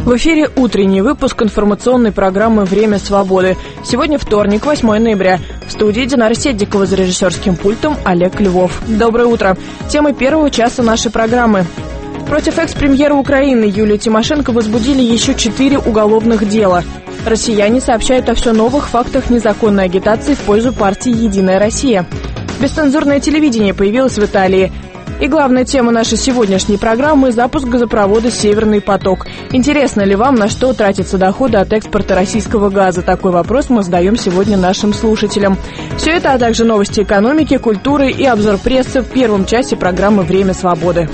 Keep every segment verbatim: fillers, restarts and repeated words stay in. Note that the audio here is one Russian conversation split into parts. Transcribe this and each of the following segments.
В эфире утренний выпуск информационной программы «Время свободы». Сегодня вторник, восьмое ноября. В студии Динара Седдикова, за режиссерским пультом Олег Львов. Доброе утро. Темы первого часа нашей программы. Против экс-премьера Украины Юлии Тимошенко возбудили еще четыре уголовных дела. Россияне сообщают о все новых фактах незаконной агитации в пользу партии «Единая Россия». Бесцензурное телевидение появилось в Италии. И главная тема нашей сегодняшней программы – запуск газопровода «Северный поток». Интересно ли вам, на что тратятся доходы от экспорта российского газа? Такой вопрос мы задаем сегодня нашим слушателям. Все это, а также новости экономики, культуры и обзор прессы в первом часе программы «Время свободы».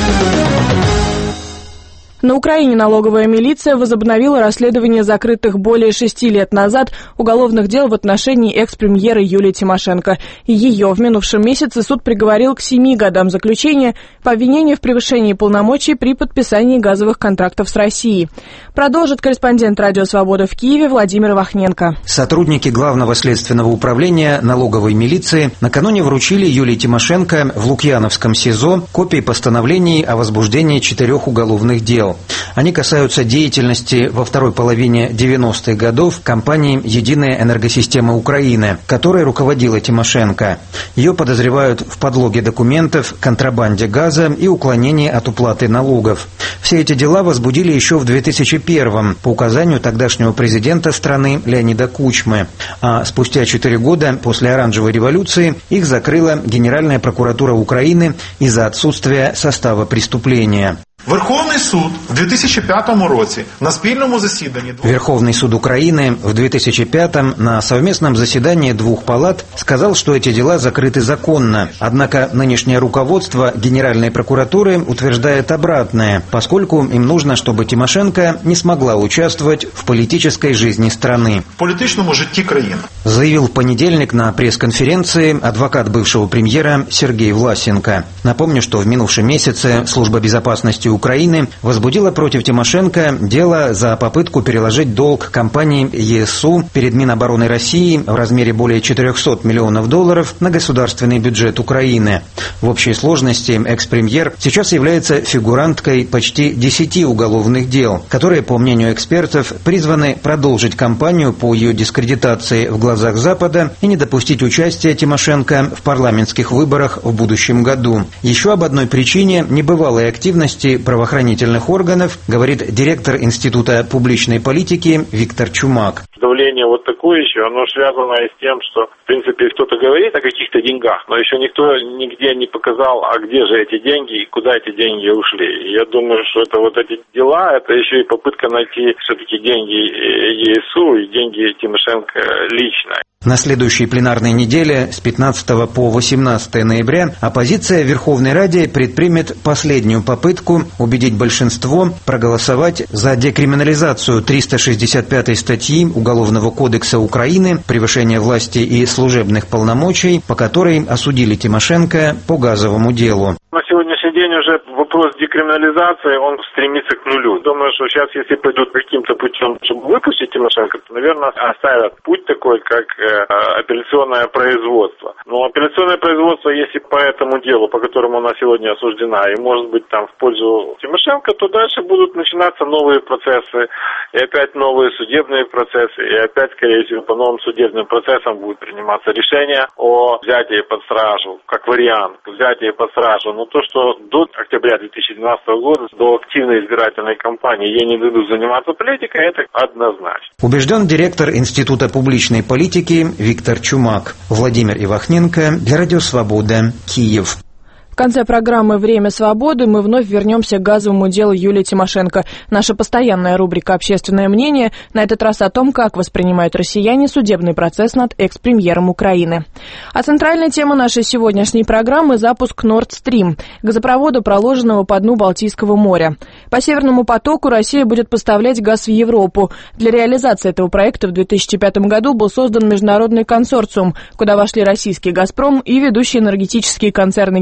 На Украине налоговая милиция возобновила расследование закрытых более шести лет назад уголовных дел в отношении экс-премьера Юлии Тимошенко. Ее в минувшем месяце суд приговорил к семи годам заключения по обвинению в превышении полномочий при подписании газовых контрактов с Россией. Продолжит корреспондент «Радио Свобода» в Киеве Владимир Вахненко. Сотрудники Главного следственного управления налоговой милиции накануне вручили Юлии Тимошенко в Лукьяновском СИЗО копии постановлений о возбуждении четырех уголовных дел. Они касаются деятельности во второй половине девяностых годов компании «Единая энергосистема Украины», которой руководила Тимошенко. Ее подозревают в подлоге документов, контрабанде газа и уклонении от уплаты налогов. Все эти дела возбудили еще в две тысячи первом по указанию тогдашнего президента страны Леонида Кучмы. А спустя четыре года после Оранжевой революции их закрыла Генеральная прокуратура Украины из-за отсутствия состава преступления. Верховний суд в две тысячи пятом році на спільному засіданні Верховный суд Украины в две тысячи пятом на совместном заседании двух палат сказал, что эти дела закрыты законно. Однако нынешнее руководство Генеральной прокуратуры утверждает обратное, поскольку им нужно, чтобы Тимошенко не смогла участвовать в политической жизни страны. В політичному житті країни. Заявил в понедельник на пресс-конференции адвокат бывшего премьера Сергей Власенко. Напомню, что в минувшем месяце Служба безопасности Украины возбудила против Тимошенко дело за попытку переложить долг компании ЕСУ перед Минобороны России в размере более четырехсот миллионов долларов на государственный бюджет Украины. В общей сложности экс-премьер сейчас является фигуранткой почти десяти уголовных дел, которые, по мнению экспертов, призваны продолжить кампанию по ее дискредитации в глазах Запада и не допустить участия Тимошенко в парламентских выборах в будущем году. Еще об одной причине небывалой активности правоохранительных органов говорит директор Института публичной политики Виктор Чумак. Давление вот такое еще, оно связано и с тем, что, в принципе, кто-то говорит о каких-то деньгах, но еще никто нигде не показал, а где же эти деньги и куда эти деньги ушли. И я думаю, что это вот эти дела, это еще и попытка найти все-таки деньги ЕСУ и деньги Тимошенко лично. На следующей пленарной неделе с пятнадцатого по восемнадцатое ноября оппозиция в Верховной Раде предпримет последнюю попытку убедить большинство проголосовать за декриминализацию триста шестьдесят пятой статьи Уголовного кодекса Украины «Превышение власти и служебных полномочий», по которой осудили Тимошенко по газовому делу. На сегодняшний день уже вопрос декриминализации, он стремится к нулю. Думаю, что сейчас, если пойдут каким-то путем, чтобы выпустить Тимошенко, то, наверное, оставят путь такой, как э, апелляционное производство. Но апелляционное производство, если по этому делу, по которому она сегодня осуждена, и может быть там в пользу Тимошенко, то дальше будут начинаться новые процессы, и опять новые судебные процессы, и опять, скорее всего, по новым судебным процессам будет приниматься решение о взятии под стражу, как вариант, взятие под стражу. Но то, что до октября две тысячи двенадцатого года, до активной избирательной кампании ей не дадут заниматься политикой, это однозначно. Убежден директор Института публичной политики Виктор Чумак. Владимир Ивахненко для Радио Свобода, Киев. В конце программы «Время свободы» мы вновь вернемся к газовому делу Юлии Тимошенко. Наша постоянная рубрика «Общественное мнение» на этот раз о том, как воспринимают россияне судебный процесс над экс-премьером Украины. А центральная тема нашей сегодняшней программы – запуск Nord Stream, газопровода, проложенного по дну Балтийского моря. По «Северному потоку» Россия будет поставлять газ в Европу. Для реализации этого проекта в две тысячи пятом году был создан международный консорциум, куда вошли российский «Газпром» и ведущие энергетические концерны Германии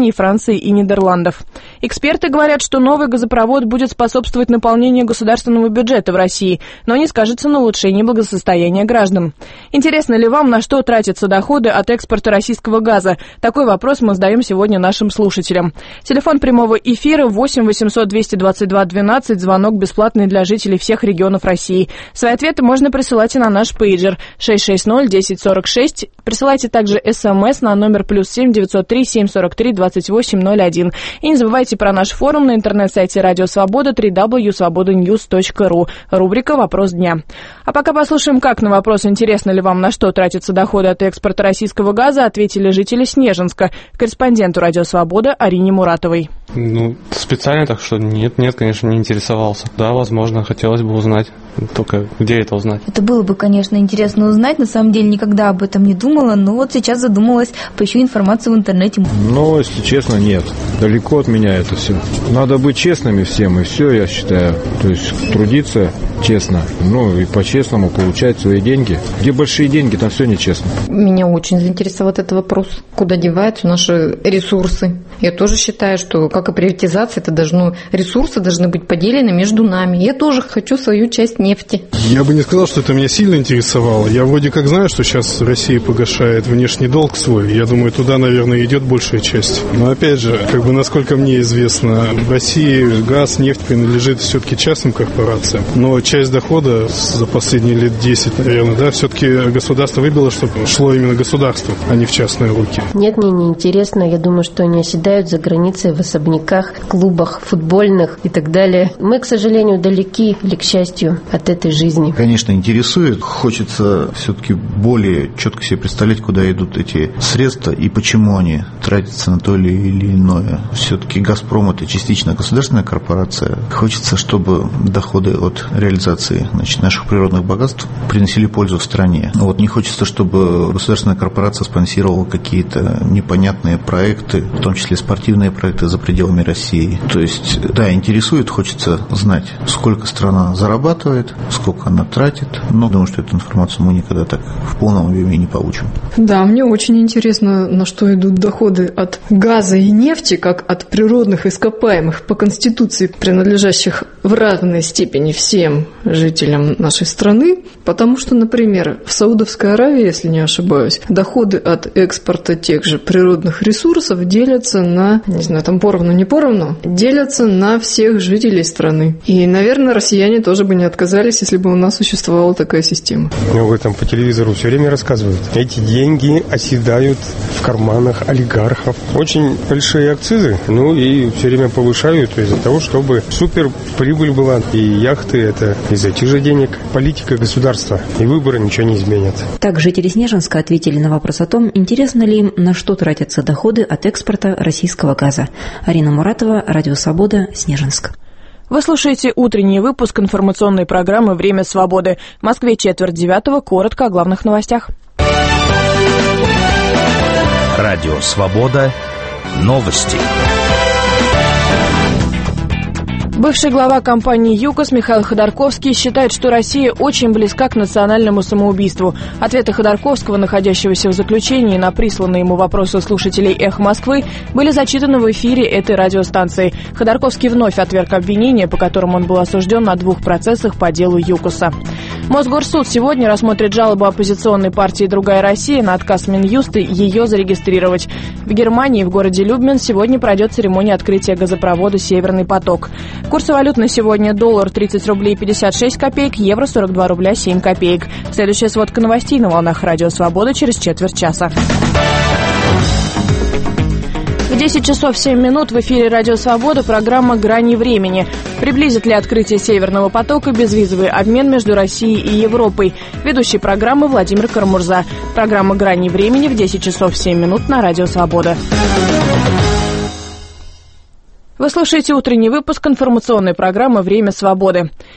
Германии, Франции и Нидерландов. Эксперты говорят, что новый газопровод будет способствовать наполнению государственного бюджета в России, но не скажется на улучшении благосостояния граждан. Интересно ли вам, на что тратятся доходы от экспорта российского газа? Такой вопрос мы задаем сегодня нашим слушателям. Телефон прямого эфира восемь восемьсот двести двадцать два двенадцать, звонок бесплатный для жителей всех регионов России. Свои ответы можно присылать и на наш пейджер шесть шесть ноль десять сорок шесть. Присылайте также смс на номер плюс семь девятьсот три семь сорок три двадцать восемь ноль один. И не забывайте про наш форум на интернет-сайте Радио Свобода дабл ю дабл ю дабл ю точка свобода ньюс точка ру. Рубрика «Вопрос дня». А пока послушаем, как на вопрос, интересно ли вам, на что тратятся доходы от экспорта российского газа, ответили жители Снежинска. Корреспонденту Радио Свобода Арине Муратовой. Ну, специально так что нет, нет, конечно, не интересовался. Да, возможно, хотелось бы узнать. Только где это узнать? Это было бы, конечно, интересно узнать. На самом деле никогда об этом не думала, но вот сейчас задумалась, поищу информацию в интернете. Ну, если честно, нет. Далеко от меня это все. Надо быть честными всем, и все, я считаю. То есть трудиться честно, ну и по-честному получать свои деньги. Где большие деньги, там все нечестно. Меня очень заинтересовал этот вопрос. Куда деваются наши ресурсы? Я тоже считаю, что, как и приватизация, это должно, ресурсы должны быть поделены между нами. Я тоже хочу свою часть нефти. Я бы не сказал, что это меня сильно интересовало. Я вроде как знаю, что сейчас Россия погашает внешний долг свой. Я думаю, туда, наверное, идет большая часть. Но опять же, как бы насколько мне известно, в России газ, нефть принадлежит все-таки частным корпорациям. Но часть дохода за последние лет десять, наверное, да, все-таки государство выбило, чтобы шло именно государству, а не в частные руки. Нет, мне не интересно. Я думаю, что они оседают за границей в особняках, клубах футбольных и так далее. Мы, к сожалению, далеки или к счастью от этой жизни. Конечно, интересует. Хочется все-таки более четко себе представлять, куда идут эти средства и почему они тратятся на то или иное. Все-таки «Газпром» – это частично государственная корпорация. Хочется, чтобы доходы от реализации, значит, наших природных богатств приносили пользу в стране. Вот не хочется, чтобы государственная корпорация спонсировала какие-то непонятные проекты, в том числе спортивные проекты за пределами России. То есть, да, интересует, хочется знать, сколько страна зарабатывает, сколько она тратит, но думаю, что эту информацию мы никогда так в полном объеме не получим. Да, мне очень интересно, на что идут доходы от газа и нефти, как от природных ископаемых по Конституции, принадлежащих в равной степени всем жителям нашей страны, потому что, например, в Саудовской Аравии, если не ошибаюсь, доходы от экспорта тех же природных ресурсов делятся на, не знаю, там поровну, не поровну, делятся на всех жителей страны. И, наверное, россияне тоже бы не отказались, если бы у нас существовала такая система. Ну, об этом по телевизору все время рассказывают. Эти деньги оседают в карманах олигархов. Очень большие акцизы, ну и все время повышают из-за того, чтобы супер прибыль была. И яхты – это из этих же денег. Политика государства и выборы ничего не изменят. Так жители Снежинска ответили на вопрос о том, интересно ли им, на что тратятся доходы от экспорта российского газа. Арина Муратова, Радио Свобода, Снежинск. Вы слушаете утренний выпуск информационной программы «Время свободы». В Москве четверть девятого. Коротко о главных новостях. Радио Свобода. Новости. Бывший глава компании «ЮКОС» Михаил Ходорковский считает, что Россия очень близка к национальному самоубийству. Ответы Ходорковского, находящегося в заключении, на присланные ему вопросы слушателей «Эхо Москвы», были зачитаны в эфире этой радиостанции. Ходорковский вновь отверг обвинения, по которым он был осужден на двух процессах по делу ЮКОСа. Мосгорсуд сегодня рассмотрит жалобу оппозиционной партии «Другая Россия» на отказ Минюста ее зарегистрировать. В Германии, в городе Любмен, сегодня пройдет церемония открытия газопровода «Северный поток». Курсы валют на сегодня: доллар тридцать рублей пятьдесят шесть копеек, евро сорок два рубля семь копеек. Следующая сводка новостей на волнах Радио Свобода через четверть часа. В десять часов семь минут в эфире Радио Свобода программа «Грани времени». Приблизит ли открытие Северного потока безвизовый обмен между Россией и Европой? Ведущий программы Владимир Карамурза. Программа «Грани времени» в десять часов семь минут на Радио Свобода. Вы слушаете утренний выпуск информационной программы «Время свободы».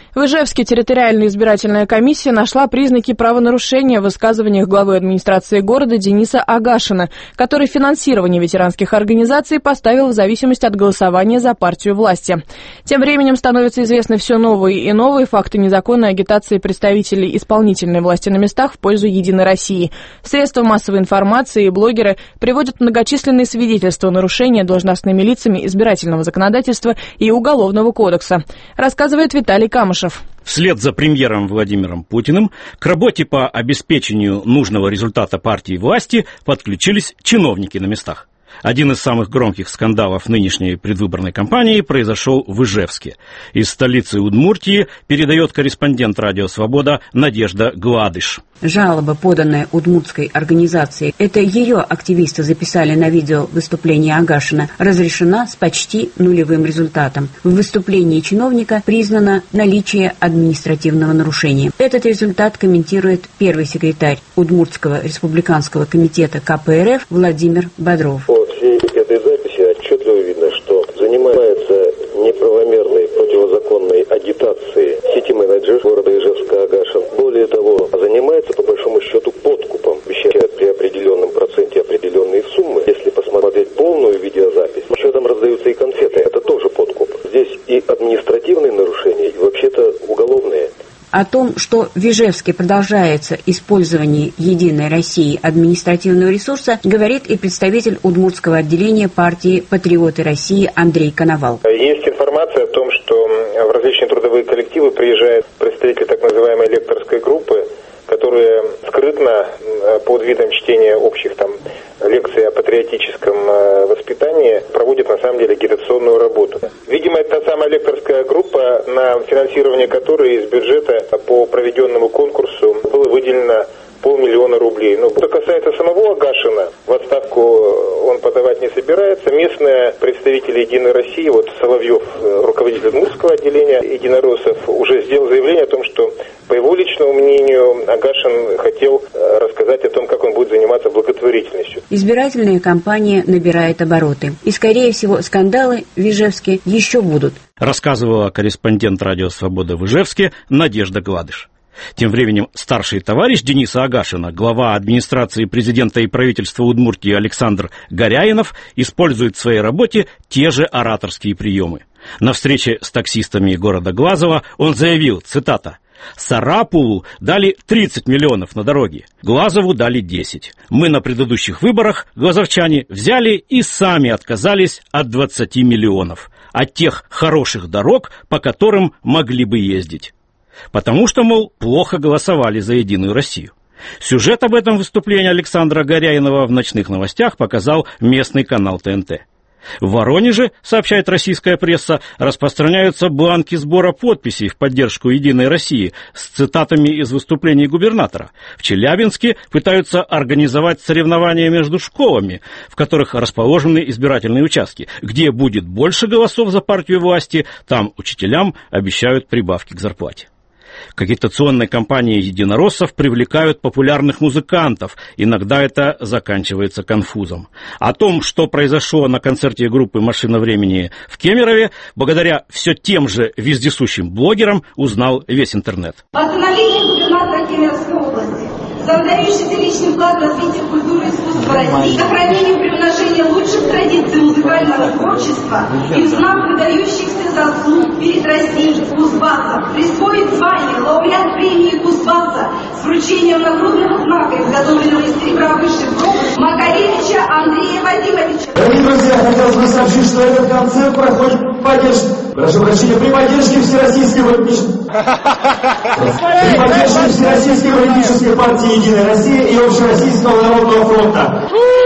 В Ижевске территориальная избирательная комиссия нашла признаки правонарушения в высказываниях главы администрации города Дениса Агашина, который финансирование ветеранских организаций поставил в зависимость от голосования за партию власти. Тем временем становятся известны все новые и новые факты незаконной агитации представителей исполнительной власти на местах в пользу «Единой России». Средства массовой информации и блогеры приводят многочисленные свидетельства нарушения должностными лицами избирательного законодательства и Уголовного кодекса, рассказывает Виталий Камышев. Вслед за премьером Владимиром Путиным к работе по обеспечению нужного результата партии власти подключились чиновники на местах. Один из самых громких скандалов нынешней предвыборной кампании произошел в Ижевске. Из столицы Удмуртии передает корреспондент «Радио Свобода» Надежда Гладыш. Жалоба, поданная удмуртской организацией, это ее активисты записали на видео выступление Агашина, разрешена с почти нулевым результатом. В выступлении чиновника признано наличие административного нарушения. Этот результат комментирует первый секретарь Удмуртского республиканского комитета ка пэ эр эф Владимир Бодров. По всей этой записи отчетливо видно, что занимается неправомерной противозаконной агитацией сити-менеджер города Ижевска Агашин. Более того, занимается по большому счету подкупом, обещает при определенном проценте определенные суммы. Если посмотреть полную видеозапись, еще там раздаются и конфеты, это тоже подкуп. Здесь и административные нарушения, и вообще-то уголовные. О том, что в Ижевске продолжается использование «Единой России» административного ресурса, говорит и представитель удмуртского отделения партии «Патриоты России» Андрей Коновал. Есть информация о том, что в различные трудовые коллективы приезжают представители так называемой лекторской группы, которые скрытно под видом чтения общих там лекций о патриотическом воспитании проводят на самом деле агитационную работу. Видимо, это та самая лекторская группа, на финансирование которой из бюджета по проведенному конкурсу было выделено полмиллиона рублей. Ну, что касается самого Агашина, в отставку он подавать не собирается. Местные представители «Единой России», вот Соловьев, руководитель удмуртского отделения единороссов, уже сделал заявление о том, что, по его личному мнению, Агашин хотел рассказать о том, как он будет заниматься благотворительностью. Избирательная кампания набирает обороты. И, скорее всего, скандалы в Ижевске еще будут. Рассказывала корреспондент «Радио Свобода» в Ижевске Надежда Гладыш. Тем временем старший товарищ Дениса Агашина, глава администрации президента и правительства Удмуртии Александр Горяинов, использует в своей работе те же ораторские приемы. На встрече с таксистами города Глазова он заявил, цитата, «Сарапулу дали тридцать миллионов на дороге, Глазову дали десять. Мы на предыдущих выборах, глазовчане, взяли и сами отказались от двадцати миллионов, от тех хороших дорог, по которым могли бы ездить. Потому что, мол, плохо голосовали за «Единую Россию». Сюжет об этом выступлении Александра Горяинова в ночных новостях показал местный канал тэ эн тэ. В Воронеже, сообщает российская пресса, распространяются бланки сбора подписей в поддержку «Единой России» с цитатами из выступлений губернатора. В Челябинске пытаются организовать соревнования между школами, в которых расположены избирательные участки. Где будет больше голосов за партию власти, там учителям обещают прибавки к зарплате. К агитационной кампании единороссов привлекают популярных музыкантов. Иногда это заканчивается конфузом. О том, что произошло на концерте группы «Машина времени» в Кемерове, благодаря все тем же вездесущим блогерам узнал весь интернет. Постановление губернатора Кемеровской области, задающийся личный вклад в развитие культуры и искусства России, сохранение и примножение лучших традиций музыкального творчества и в знак выдающихся заслуг перед Россией Кузбасса присвоит звание лауреат премии Кузбасса с вручением нагрудного знака, изготовленного из серебра высшей пробы, Макаревича Андрея Вадимовича. Дорогие друзья, хотелось бы сообщить, что этот концерт проходит в поддержке, прошу прощения, при поддержке Всероссийской политической партии «Единая Россия» и Общероссийского народного фронта.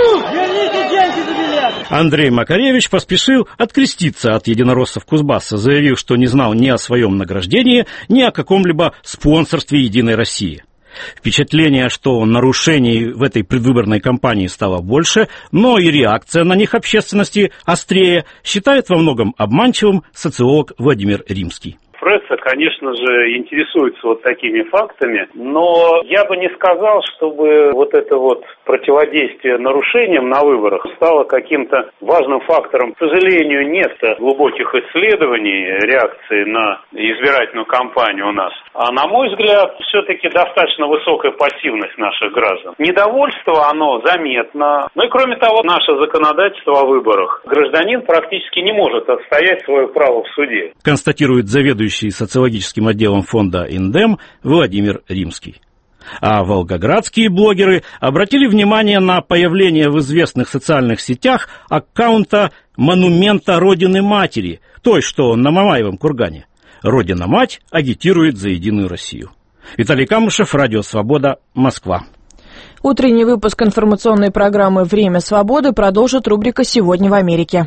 Андрей Макаревич поспешил откреститься от единороссов Кузбасса, заявив, что не знал ни о своем награждении, ни о каком-либо спонсорстве «Единой России». Впечатление, что нарушений в этой предвыборной кампании стало больше, но и реакция на них общественности острее, считает во многом обманчивым социолог Владимир Римский. Пресса пресса, конечно же, интересуется вот такими фактами, но я бы не сказал, чтобы вот это вот противодействие нарушениям на выборах стало каким-то важным фактором. К сожалению, нет глубоких исследований реакции на избирательную кампанию у нас. А на мой взгляд, все-таки достаточно высокая пассивность наших граждан. Недовольство, оно заметно. Ну и кроме того, наше законодательство о выборах. Гражданин практически не может отстоять свое право в суде. Констатирует заведующий социологическим отделом фонда «Индем» Владимир Римский. А волгоградские блогеры обратили внимание на появление в известных социальных сетях аккаунта монумента Родины Матери, той, что на Мамаевом кургане. Родина-мать агитирует за Единую Россию. Виталий Камышев, Радио Свобода, Москва. Утренний выпуск информационной программы «Время свободы» продолжит рубрика «Сегодня в Америке».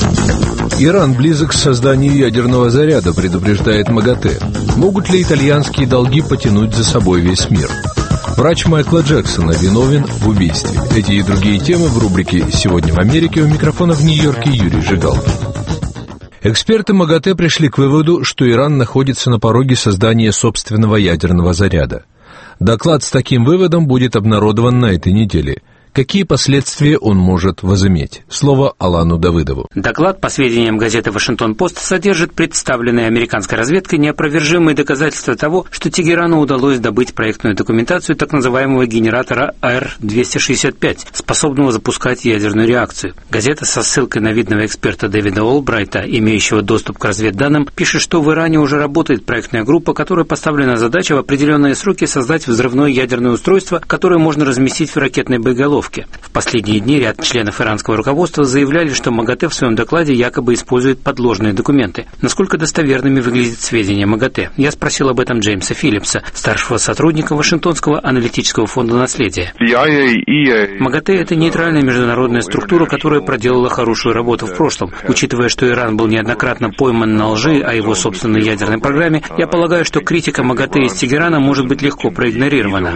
Иран близок к созданию ядерного заряда, предупреждает МАГАТЭ. Могут ли итальянские долги потянуть за собой весь мир? Врач Майкла Джексона виновен в убийстве. Эти и другие темы в рубрике «Сегодня в Америке». У микрофона в Нью-Йорке Юрий Жигалкин. Эксперты МАГАТЭ пришли к выводу, что Иран находится на пороге создания собственного ядерного заряда. Доклад с таким выводом будет обнародован на этой неделе. Какие последствия он может возыметь? Слово Алану Давыдову. Доклад, по сведениям газеты «Вашингтон-Пост», содержит представленные американской разведкой неопровержимые доказательства того, что Тегерану удалось добыть проектную документацию так называемого генератора Ар двести шестьдесят пять, способного запускать ядерную реакцию. Газета со ссылкой на видного эксперта Дэвида Олбрайта, имеющего доступ к разведданным, пишет, что в Иране уже работает проектная группа, которая поставлена задача в определенные сроки создать взрывное ядерное устройство, которое можно разместить в ракетной боеголовке. В последние дни ряд членов иранского руководства заявляли, что МАГАТЭ в своем докладе якобы использует подложные документы. Насколько достоверными выглядят сведения МАГАТЭ? Я спросил об этом Джеймса Филлипса, старшего сотрудника Вашингтонского аналитического фонда наследия. МАГАТЭ – это нейтральная международная структура, которая проделала хорошую работу в прошлом. Учитывая, что Иран был неоднократно пойман на лжи о его собственной ядерной программе, я полагаю, что критика МАГАТЭ из Тегерана может быть легко проигнорирована.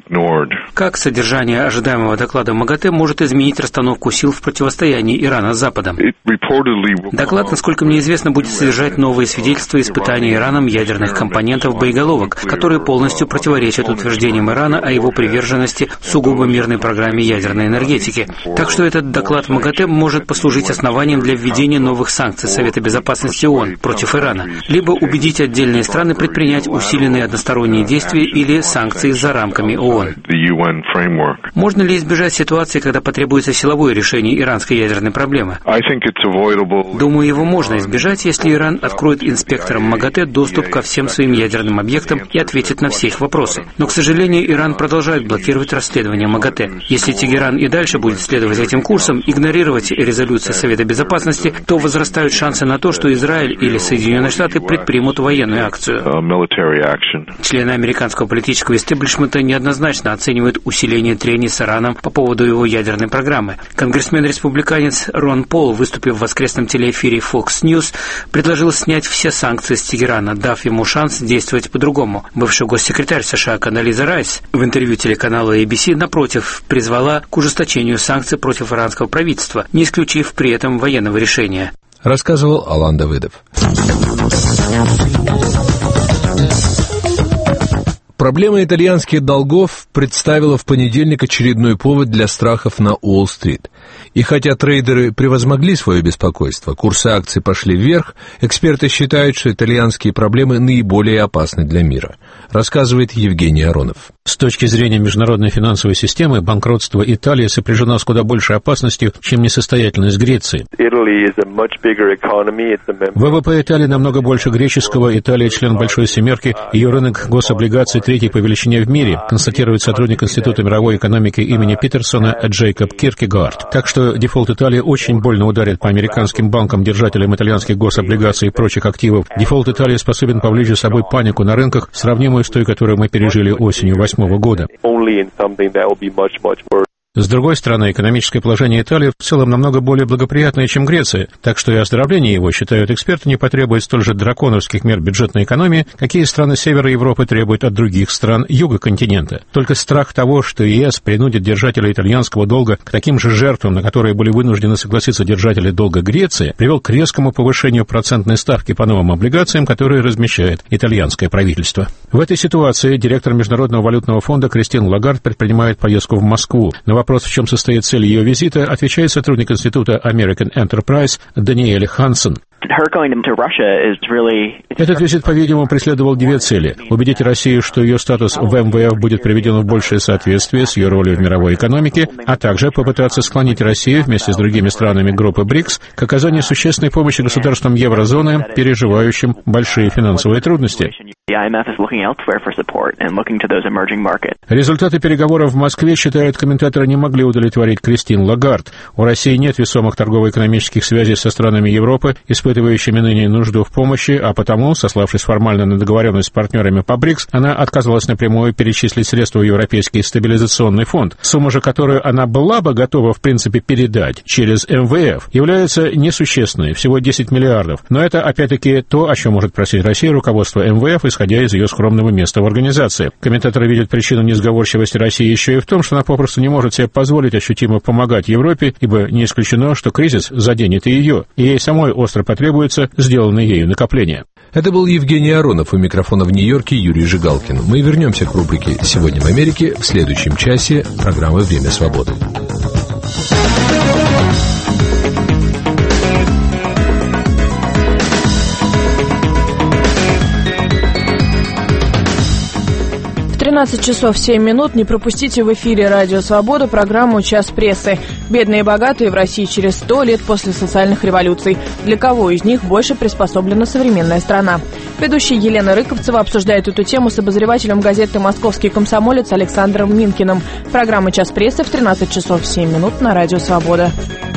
Как содержание ожидаемого доклада МАГАТЭ может изменить расстановку сил в противостоянии Ирана с Западом? Доклад, насколько мне известно, будет содержать новые свидетельства испытаний Ираном ядерных компонентов боеголовок, которые полностью противоречат утверждениям Ирана о его приверженности сугубо мирной программе ядерной энергетики. Так что этот доклад МАГАТЭ может послужить основанием для введения новых санкций Совета Безопасности ООН против Ирана, либо убедить отдельные страны предпринять усиленные односторонние действия или санкции за рамками ООН. Можно ли избежать ситуации, когда потребуется силовое решение иранской ядерной проблемы? Думаю, его можно избежать, если Иран откроет инспекторам МАГАТЭ доступ ко всем своим ядерным объектам и ответит на все их вопросы. Но, к сожалению, Иран продолжает блокировать расследование МАГАТЭ. Если Тегеран и дальше будет следовать этим курсам, игнорировать резолюции Совета Безопасности, то возрастают шансы на то, что Израиль или Соединенные Штаты предпримут военную акцию. Члены американского политического истеблишмента неоднозначно оценивают усиление трений с Ираном по поводу его ядерной программы. Конгрессмен-республиканец Рон Пол, выступив в воскресном телеэфире Fox News, предложил снять все санкции с Тегерана, дав ему шанс действовать по-другому. Бывший госсекретарь США Кондолиза Райс в интервью телеканала эй би си, напротив, призвала к ужесточению санкций против иранского правительства, не исключив при этом военного решения. Рассказывал Алан Давыдов. Проблема итальянских долгов представила в понедельник очередной повод для страхов на Уолл-стрит. И хотя трейдеры превозмогли свое беспокойство, курсы акций пошли вверх, эксперты считают, что итальянские проблемы наиболее опасны для мира. Рассказывает Евгений Аронов. С точки зрения международной финансовой системы, банкротство Италии сопряжено с куда большей опасностью, чем несостоятельность Греции. ВВП Италии намного больше греческого, Италия член Большой Семерки, ее рынок гособлигаций третий по величине в мире, констатирует сотрудник Института мировой экономики имени Питерсона Джейкоб Киркегард. Так что дефолт Италии очень больно ударит по американским банкам, держателям итальянских гособлигаций и прочих активов. Дефолт Италии способен повлечь за собой панику на рынках, сравнимую с той, которую мы пережили осенью восьмого года. С другой стороны, экономическое положение Италии в целом намного более благоприятное, чем Греция, так что и оздоровление его, считают эксперты, не потребует столь же драконовских мер бюджетной экономии, какие страны Севера Европы требуют от других стран Юга континента. Только страх того, что ЕС принудит держателей итальянского долга к таким же жертвам, на которые были вынуждены согласиться держатели долга Греции, привел к резкому повышению процентной ставки по новым облигациям, которые размещает итальянское правительство. В этой ситуации директор Международного валютного фонда Кристин Лагард предпринимает поездку в Москву. На вопрос, в чем состоит цель ее визита, отвечает сотрудник института American Enterprise Даниэль Хансен. Этот визит, по-видимому, преследовал две цели. Убедить Россию, что ее статус в эм вэ эф будет приведен в большее соответствие с ее ролью в мировой экономике, а также попытаться склонить Россию вместе с другими странами группы БРИКС к оказанию существенной помощи государствам еврозоны, переживающим большие финансовые трудности. Результаты переговоров в Москве, считают комментаторы, не могли удовлетворить Кристин Лагард. У России нет весомых торгово-экономических связей со странами Европы, испытывающими ныне нужду в помощи, а потому, сославшись формально на договоренность с партнерами по БРИКС, она отказалась напрямую перечислить средства в Европейский стабилизационный фонд. Сумма же, которую она была бы готова, в принципе, передать через эм вэ эф, является несущественной, всего десять миллиардов. Но это, опять-таки, то, о чем может просить Россия руководство эм вэ эф, исходя из ее скромного места в организации. Комментаторы видят причину несговорчивости России еще и в том, что она попросту не может себе позволить ощутимо помогать Европе, ибо не исключено, что кризис заденет и ее, и ей самой остро потребуется сделанное ею накопление. Это был Евгений Аронов, у микрофона в Нью-Йорке Юрий Жигалкин. Мы вернемся к рубрике «Сегодня в Америке» в следующем часе программы «Время свободы». тринадцать часов семь минут. Не пропустите в эфире «Радио Свобода» программу «Час прессы». Бедные и богатые в России через сто лет после социальных революций. Для кого из них больше приспособлена современная страна? Ведущая Елена Рыковцева обсуждает эту тему с обозревателем газеты «Московский комсомолец» Александром Минкиным. Программа «Час прессы» в тринадцать часов семь минут на «Радио Свобода».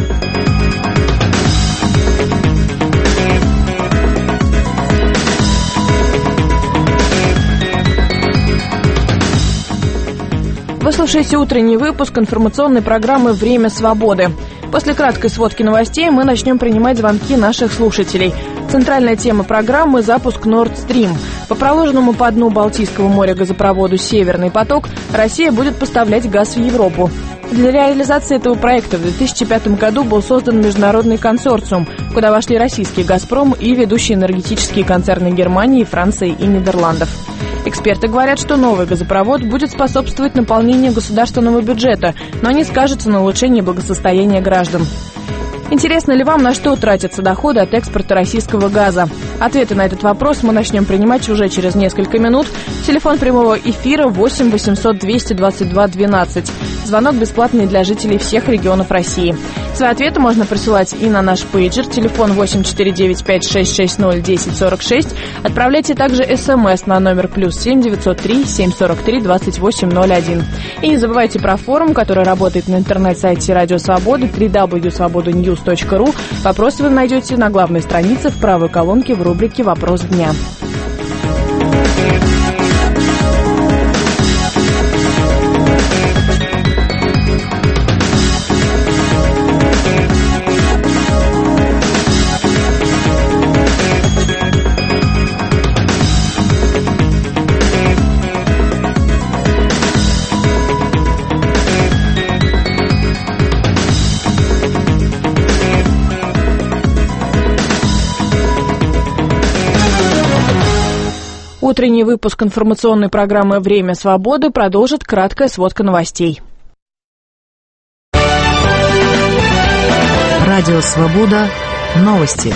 Вы слушаете утренний выпуск информационной программы «Время свободы». После краткой сводки новостей мы начнем принимать звонки наших слушателей. Центральная тема программы – запуск Nord Stream. По проложенному по дну Балтийского моря газопроводу «Северный поток» Россия будет поставлять газ в Европу. Для реализации этого проекта в две тысячи пятом году был создан международный консорциум, куда вошли российский «Газпром» и ведущие энергетические концерны Германии, Франции и Нидерландов. Эксперты говорят, что новый газопровод будет способствовать наполнению государственного бюджета, но не скажется на улучшении благосостояния граждан. Интересно ли вам, на что тратятся доходы от экспорта российского газа? Ответы на этот вопрос мы начнем принимать уже через несколько минут. Телефон прямого эфира восемь восемьсот двести двадцать два двенадцать. Звонок бесплатный для жителей всех регионов России. Свои ответы можно присылать и на наш пейджер, телефон восемь четыре девять пять шесть шесть ноль десять сорок шесть. Отправляйте также смс на номер плюс семь девятьсот три семь сорок три двадцать восемь ноль один. И не забывайте про форум, который работает на интернет-сайте Радио Свободы дабл ю дабл ю дабл ю точка свобода ньюс точка ру. Вопросы вы найдете на главной странице в правой колонке в рубрике «Вопрос дня». Утренний выпуск информационной программы «Время свободы» продолжит краткая сводка новостей. Радио «Свобода». Новости.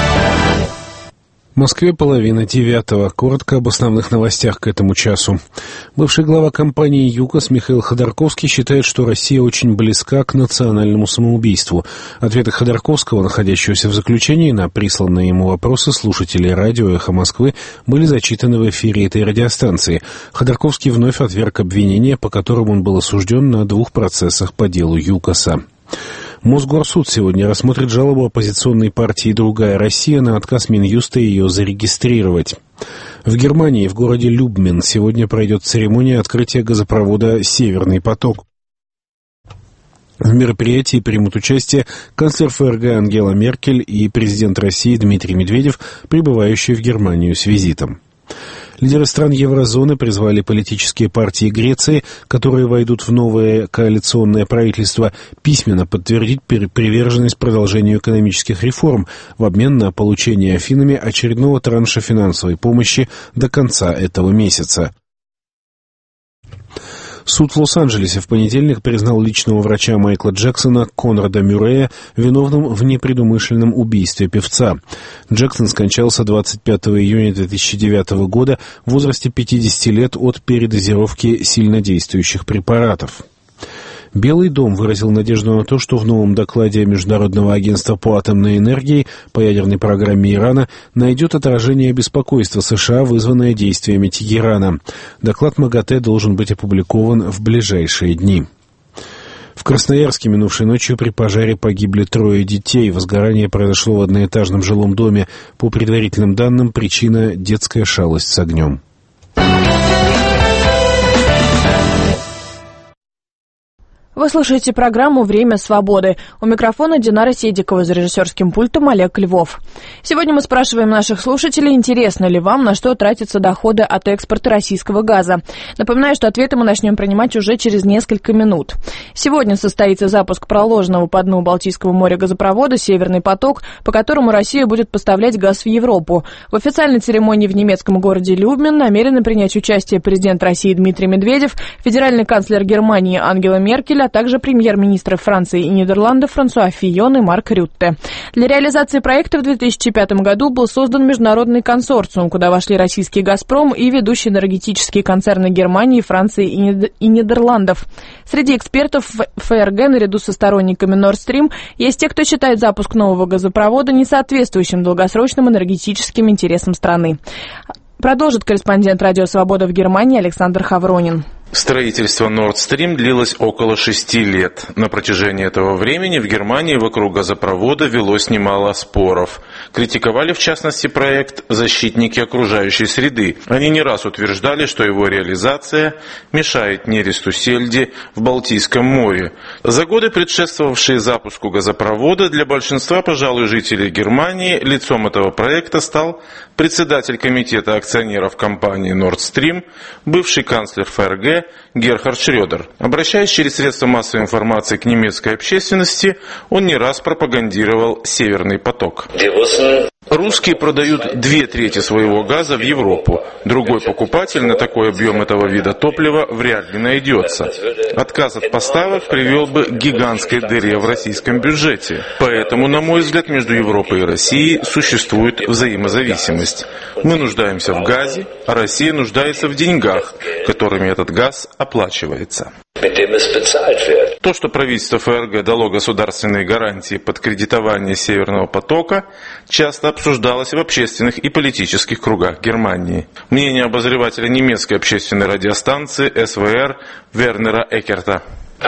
В Москве половина девятого. Коротко об основных новостях к этому часу. Бывший глава компании «ЮКОС» Михаил Ходорковский считает, что Россия очень близка к национальному самоубийству. Ответы Ходорковского, находящегося в заключении, на присланные ему вопросы слушателей радио «Эхо Москвы» были зачитаны в эфире этой радиостанции. Ходорковский вновь отверг обвинения, по которым он был осужден на двух процессах по делу ЮКОСа. Мосгорсуд сегодня рассмотрит жалобу оппозиционной партии «Другая Россия» на отказ Минюста ее зарегистрировать. В Германии, в городе Любмен, сегодня пройдет церемония открытия газопровода «Северный поток». В мероприятии примут участие канцлер ФРГ Ангела Меркель и президент России Дмитрий Медведев, прибывающие в Германию с визитом. Лидеры стран еврозоны призвали политические партии Греции, которые войдут в новое коалиционное правительство, письменно подтвердить приверженность продолжению экономических реформ в обмен на получение Афинами очередного транша финансовой помощи до конца этого месяца. Суд в Лос-Анджелесе в понедельник признал личного врача Майкла Джексона Конрада Мюррея виновным в непредумышленном убийстве певца. Джексон скончался двадцать пятого июня две тысячи девятого года в возрасте пятидесяти лет от передозировки сильнодействующих препаратов. Белый дом выразил надежду на то, что в новом докладе Международного агентства по атомной энергии по ядерной программе Ирана найдет отражение беспокойства США, вызванное действиями Тегерана. Доклад МАГАТЭ должен быть опубликован в ближайшие дни. В Красноярске минувшей ночью при пожаре погибли трое детей. Возгорание произошло в одноэтажном жилом доме. По предварительным данным, причина – детская шалость с огнем. Вы слушаете программу «Время свободы». У микрофона Динара Седикова, за режиссерским пультом Олег Львов. Сегодня мы спрашиваем наших слушателей, интересно ли вам, на что тратятся доходы от экспорта российского газа. Напоминаю, что ответы мы начнем принимать уже через несколько минут. Сегодня состоится запуск проложенного по дну Балтийского моря газопровода «Северный поток», по которому Россия будет поставлять газ в Европу. В официальной церемонии в немецком городе Любмин намерены принять участие президент России Дмитрий Медведев, федеральный канцлер Германии Ангела Меркель, а также премьер-министры Франции и Нидерландов Франсуа Фийон и Марк Рютте. Для реализации проекта в две тысячи пятом году был создан международный консорциум, куда вошли российский «Газпром» и ведущие энергетические концерны Германии, Франции и Нидерландов. Среди экспертов ФРГ, наряду со сторонниками Nord Stream, есть те, кто считает запуск нового газопровода несоответствующим долгосрочным энергетическим интересам страны. Продолжит корреспондент «Радио Свобода» в Германии Александр Хавронин. Строительство Nord Stream длилось около шести лет. На протяжении этого времени в Германии вокруг газопровода велось немало споров. Критиковали, в частности, проект защитники окружающей среды. Они не раз утверждали, что его реализация мешает нересту сельди в Балтийском море. За годы, предшествовавшие запуску газопровода, для большинства, пожалуй, жителей Германии лицом этого проекта стал председатель комитета акционеров компании Nord Stream, бывший канцлер ФРГ Герхард Шрёдер. Обращаясь через средства массовой информации к немецкой общественности, он не раз пропагандировал «Северный поток». Русские продают две трети своего газа в Европу. Другой покупатель на такой объем этого вида топлива вряд ли найдется. Отказ от поставок привел бы к гигантской дыре в российском бюджете. Поэтому, на мой взгляд, между Европой и Россией существует взаимозависимость. Мы нуждаемся в газе, а Россия нуждается в деньгах, которыми этот газ оплачивается. То, что правительство ФРГ дало государственные гарантии под кредитование Северного потока, часто обсуждалось в общественных и политических кругах Германии. Мнение обозревателя немецкой общественной радиостанции эс вэ эр Вернера Эккерта.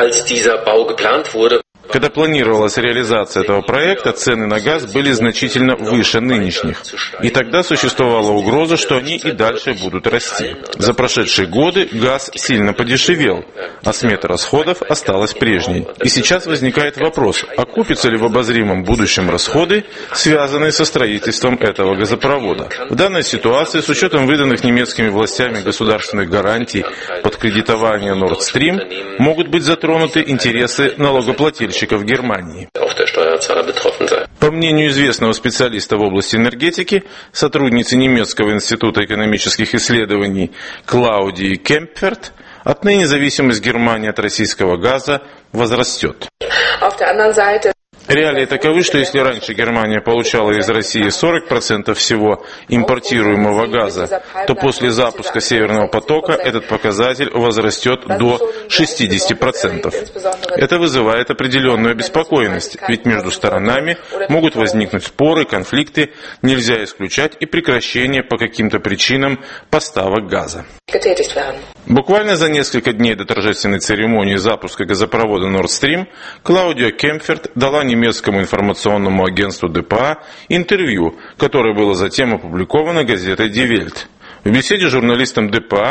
Когда планировалась реализация этого проекта, цены на газ были значительно выше нынешних. И тогда существовала угроза, что они и дальше будут расти. За прошедшие годы газ сильно подешевел, а смета расходов осталась прежней. И сейчас возникает вопрос, окупятся ли в обозримом будущем расходы, связанные со строительством этого газопровода. В данной ситуации, с учетом выданных немецкими властями государственных гарантий под кредитование Nord Stream, могут быть затронуты интересы налогоплательщиков в Германии. По мнению известного специалиста в области энергетики, сотрудницы немецкого института экономических исследований Клаудии Кемпферт, отныне зависимость Германии от российского газа возрастет. Реалии таковы, что если раньше Германия получала из России сорок процентов всего импортируемого газа, то после запуска Северного потока этот показатель возрастет до шестидесяти процентов. Это вызывает определенную обеспокоенность, ведь между сторонами могут возникнуть споры, конфликты, нельзя исключать и прекращение по каким-то причинам поставок газа. Буквально за несколько дней до торжественной церемонии запуска газопровода Nord Stream Клаудия Кемпферт дала немецкому информационному агентству дэ пэ а интервью, которое было затем опубликовано газетой Die Welt. В беседе с журналистом дэ пэ а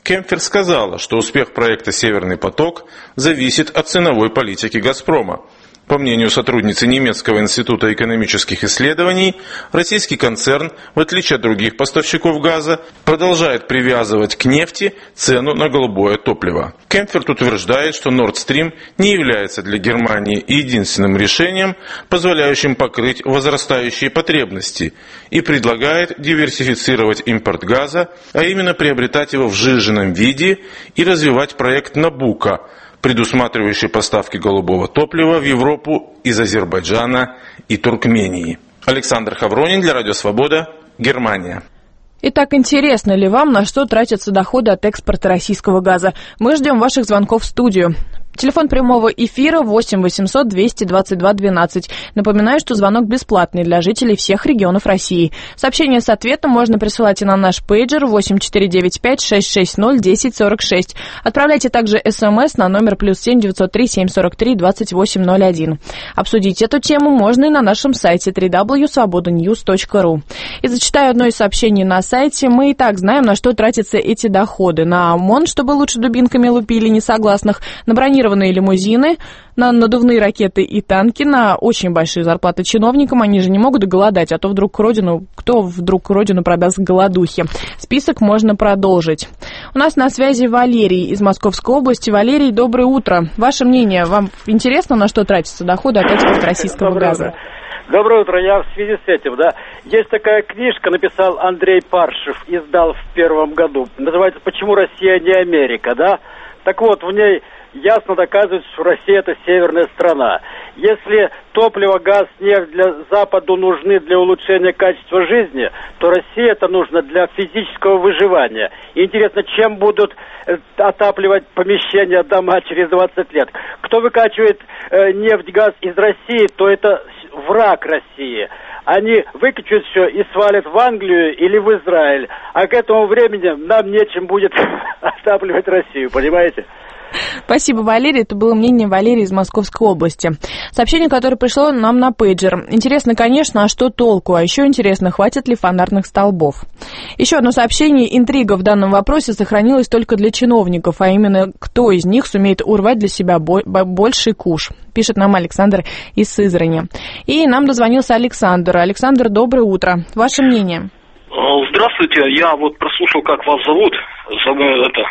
Кемпфер сказала, что успех проекта «Северный поток» зависит от ценовой политики «Газпрома». По мнению сотрудницы немецкого института экономических исследований, российский концерн, в отличие от других поставщиков газа, продолжает привязывать к нефти цену на голубое топливо. Кемпфер утверждает, что Nord Stream не является для Германии единственным решением, позволяющим покрыть возрастающие потребности, и предлагает диверсифицировать импорт газа, а именно приобретать его в сжиженном виде и развивать проект «Набуко», предусматривающий поставки голубого топлива в Европу из Азербайджана и Туркмении. Александр Хавронин для Радио Свобода, Германия. Итак, интересно ли вам, на что тратятся доходы от экспорта российского газа? Мы ждем ваших звонков в студию. Телефон прямого эфира восемь восемьсот двести двадцать два двенадцать. Напоминаю, что звонок бесплатный для жителей всех регионов России. Сообщение с ответом можно присылать и на наш пейджер восемь четыре девять пять шесть шесть ноль десять сорок шесть. Отправляйте также смс на номер плюс семь девятьсот три семь сорок три двадцать восемь ноль один. Обсудить эту тему можно и на нашем сайте дабл ю дабл ю дабл ю точка свобода ньюс точка ру. И зачитаю одно из сообщений на сайте. Мы и так знаем, на что тратятся эти доходы. На ОМОН, чтобы лучше дубинками лупили несогласных, на бронирование лимузины, на надувные ракеты и танки, на очень большие зарплаты чиновникам. Они же не могут голодать, а то вдруг родину, кто вдруг родину продаст голодухе. Список можно продолжить. У нас на связи Валерий из Московской области. Валерий, доброе утро. Ваше мнение, вам интересно, на что тратятся доходы от экспорта российского доброе газа? Утро. Доброе утро. Я в связи с этим, да. Есть такая книжка, написал Андрей Паршев, издал в первом году. Называется «Почему Россия не Америка», да? Так вот, в ней ясно доказывает, что Россия – это северная страна. Если топливо, газ, нефть для Западу нужны для улучшения качества жизни, то России это нужно для физического выживания. И интересно, чем будут отапливать помещения, дома через двадцать лет? Кто выкачивает э, нефть, газ из России, то это враг России. Они выкачают все и свалят в Англию или в Израиль. А к этому времени нам нечем будет отапливать Россию, понимаете? Спасибо, Валерий. Это было мнение Валерия из Московской области. Сообщение, которое пришло нам на пейджер. Интересно, конечно, а что толку? А еще интересно, хватит ли фонарных столбов? Еще одно сообщение. Интрига в данном вопросе сохранилась только для чиновников, а именно, кто из них сумеет урвать для себя больший куш. Пишет нам Александр из Сызрани. И нам дозвонился Александр. Александр, доброе утро. Ваше мнение? Здравствуйте, я вот прослушал, как вас зовут. Это,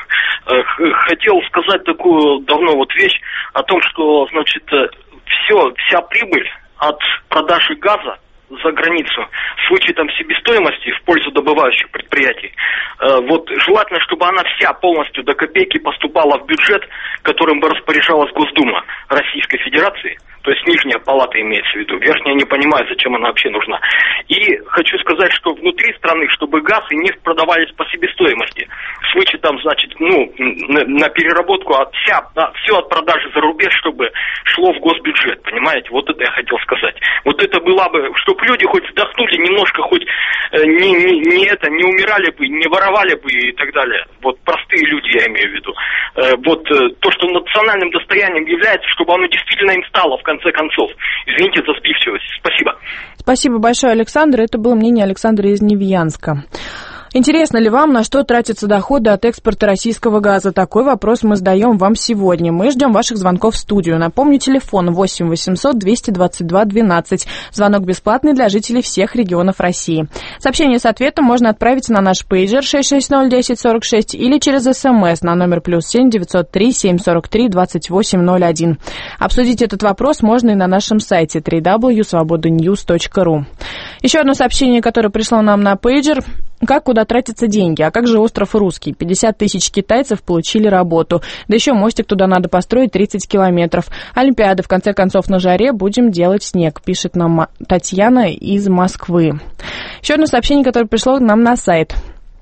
хотел сказать такую давно вот вещь о том, что, значит, все, вся прибыль от продажи газа за границу с вычетом себестоимости в пользу добывающих предприятий, вот желательно, чтобы она вся полностью до копейки поступала в бюджет, которым бы распоряжалась Госдума Российской Федерации. То есть нижняя палата имеется в виду. Верхняя не понимает, зачем она вообще нужна. И хочу сказать, что внутри страны, чтобы газ и нефть продавались по себестоимости, с вычетом, значит, ну, на, на переработку от вся, да, все от продажи за рубеж, чтобы шло в госбюджет, понимаете? Вот это я хотел сказать. Вот это была бы, чтобы люди хоть вздохнули немножко, хоть э, не, не, не это, не умирали бы, не воровали бы и так далее. Вот простые люди, я имею в виду. Э, вот э, то, что национальным достоянием является, чтобы оно действительно им стало в конце концов. Извините за сбивчивость. Спасибо. Спасибо большое, Александр. Это было мнение Александра из Невьянска. Интересно ли вам, на что тратятся доходы от экспорта российского газа? Такой вопрос мы задаем вам сегодня. Мы ждем ваших звонков в студию. Напомню, телефон восемь восемьсот двести двадцать два двенадцать. Звонок бесплатный для жителей всех регионов России. Сообщение с ответом можно отправить на наш пейджер шесть шесть ноль десять сорок шесть или через смс на номер плюс семь девятьсот три семь сорок три двадцать восемь ноль один. Обсудить этот вопрос можно и на нашем сайте дабл ю дабл ю дабл ю точка свобода ньюс точка ру. Еще одно сообщение, которое пришло нам на пейджер. Как, куда тратятся деньги? А как же остров Русский? пятьдесят тысяч китайцев получили работу. Да еще мостик туда надо построить тридцать километров. Олимпиада, в конце концов, на жаре. Будем делать снег, пишет нам Татьяна из Москвы. Еще одно сообщение, которое пришло нам на сайт.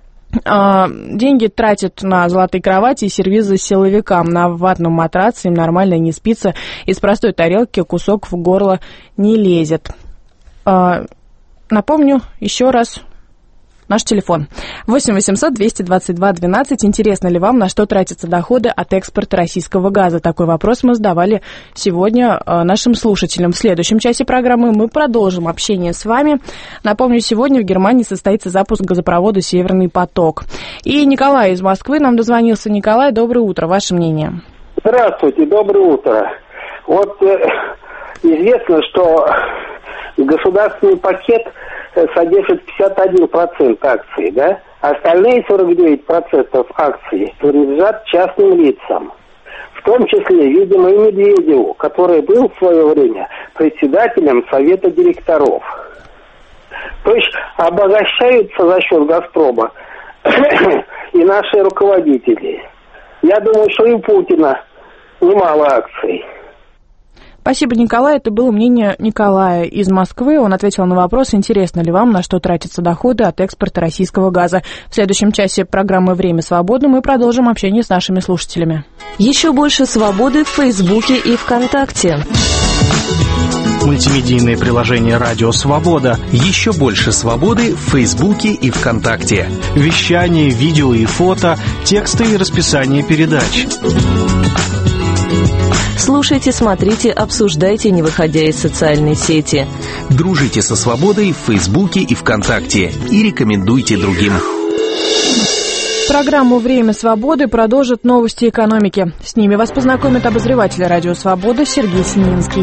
Деньги тратят на золотые кровати и сервизы силовикам. На ватном матраце им нормально не спится. Из простой тарелки кусок в горло не лезет. Напомню еще раз. наш телефон. восемь восемьсот двести двадцать два двенадцать. Интересно ли вам, на что тратятся доходы от экспорта российского газа? Такой вопрос мы задавали сегодня нашим слушателям. В следующем часе программы мы продолжим общение с вами. Напомню, сегодня в Германии состоится запуск газопровода «Северный поток». И Николай из Москвы нам дозвонился. Николай, доброе утро. Ваше мнение? Здравствуйте, доброе утро. Вот э, известно, что государственный пакет содержит пятьдесят один процент акций, да? Остальные сорок девять процентов акций принадлежат частным лицам. В том числе, видимо, и Медведеву, который был в свое время председателем Совета директоров. То есть обогащаются за счет «Газпрома» и наши руководители. Я думаю, что и у Путина немало акций. Спасибо, Николай. Это было мнение Николая из Москвы. Он ответил на вопрос, интересно ли вам, на что тратятся доходы от экспорта российского газа. В следующем часе программы «Время свободы» мы продолжим общение с нашими слушателями. Еще больше свободы в Фейсбуке и ВКонтакте. Мультимедийное приложение «Радио Свобода». Еще больше свободы в Фейсбуке и ВКонтакте. Вещание, видео и фото, тексты и расписание передач. Слушайте, смотрите, обсуждайте, не выходя из социальной сети. Дружите со свободой в Фейсбуке и ВКонтакте. И рекомендуйте другим. Программу «Время свободы» продолжат новости экономики. С ними вас познакомит обозреватель «Радио Свобода» Сергей Сининский.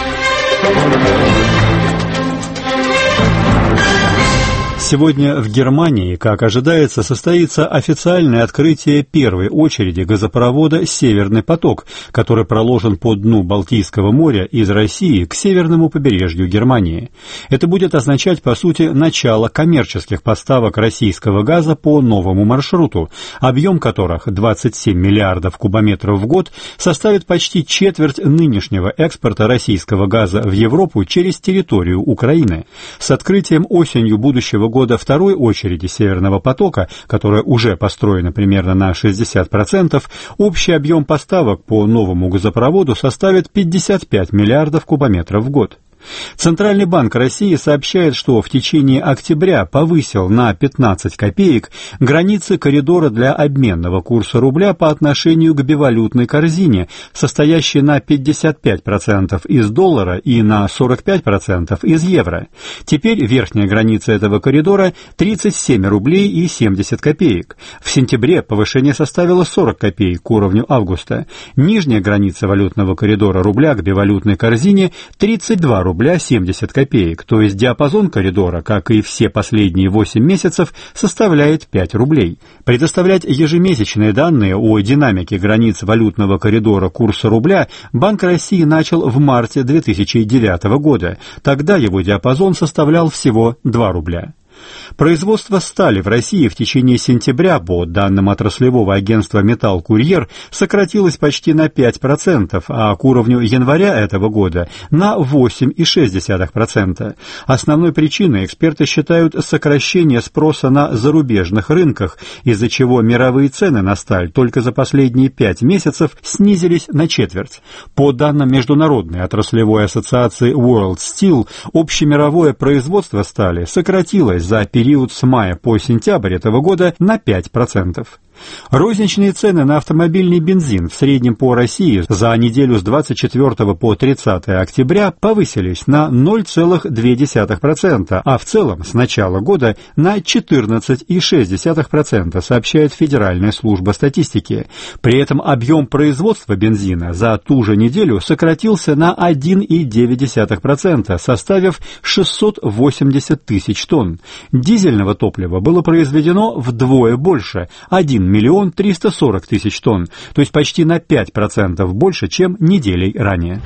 Сегодня в Германии, как ожидается, состоится официальное открытие первой очереди газопровода «Северный поток», который проложен по дну Балтийского моря из России к северному побережью Германии. Это будет означать, по сути, начало коммерческих поставок российского газа по новому маршруту, объем которых двадцать семь миллиардов кубометров в год составит почти четверть нынешнего экспорта российского газа в Европу через территорию Украины. С открытием осенью будущего года года второй очереди «Северного потока», которая уже построена примерно на шестьдесят процентов, общий объем поставок по новому газопроводу составит пятьдесят пять миллиардов кубометров в год. Центральный банк России сообщает, что в течение октября повысил на пятнадцать копеек границы коридора для обменного курса рубля по отношению к бивалютной корзине, состоящей на пятьдесят пять процентов из доллара и на сорок пять процентов из евро. Теперь верхняя граница этого коридора тридцать семь рублей и семьдесят копеек. В сентябре повышение составило сорок копеек к уровню августа. Нижняя граница валютного коридора рубля к бивалютной корзине тридцать два рубля семьдесят копеек, то есть диапазон коридора, как и все последние восемь месяцев, составляет пять рублей. Предоставлять ежемесячные данные о динамике границ валютного коридора курса рубля Банк России начал в марте две тысячи девятого года. Тогда его диапазон составлял всего два рубля. Производство стали в России в течение сентября, по данным отраслевого агентства «Металл-Курьер», сократилось почти на пять процентов, а к уровню января этого года на восемь целых шесть десятых процента. Основной причиной эксперты считают сокращение спроса на зарубежных рынках, из-за чего мировые цены на сталь только за последние пять месяцев снизились на четверть. По данным Международной отраслевой ассоциации World Steel, общемировое производство стали сократилось за период с мая по сентябрь этого года на пять процентов. Розничные цены на автомобильный бензин в среднем по России за неделю с двадцать четвёртого по тридцатое октября повысились на ноль целых две десятых процента, а в целом с начала года на четырнадцать целых шесть десятых процента, сообщает Федеральная служба статистики. При этом объем производства бензина за ту же неделю сократился на один целых девять десятых процента, составив шестьсот восемьдесят тысяч тонн. Дизельного топлива было произведено вдвое больше – один миллион триста сорок тысяч тонн, то есть почти на пять процентов больше, чем неделей ранее.